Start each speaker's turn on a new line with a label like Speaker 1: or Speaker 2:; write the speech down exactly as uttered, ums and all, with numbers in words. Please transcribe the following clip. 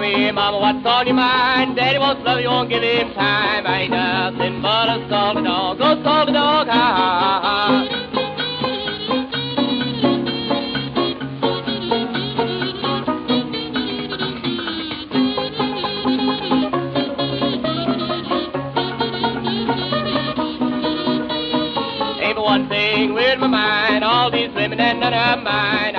Speaker 1: mommy, mama, what's on your mind? Daddy wants to love you, won't give him time. I ain't nothing but a salty dog. Go salty dog, ha ha ha. Ain't but one thing weird in my mind. All these women and none of mine.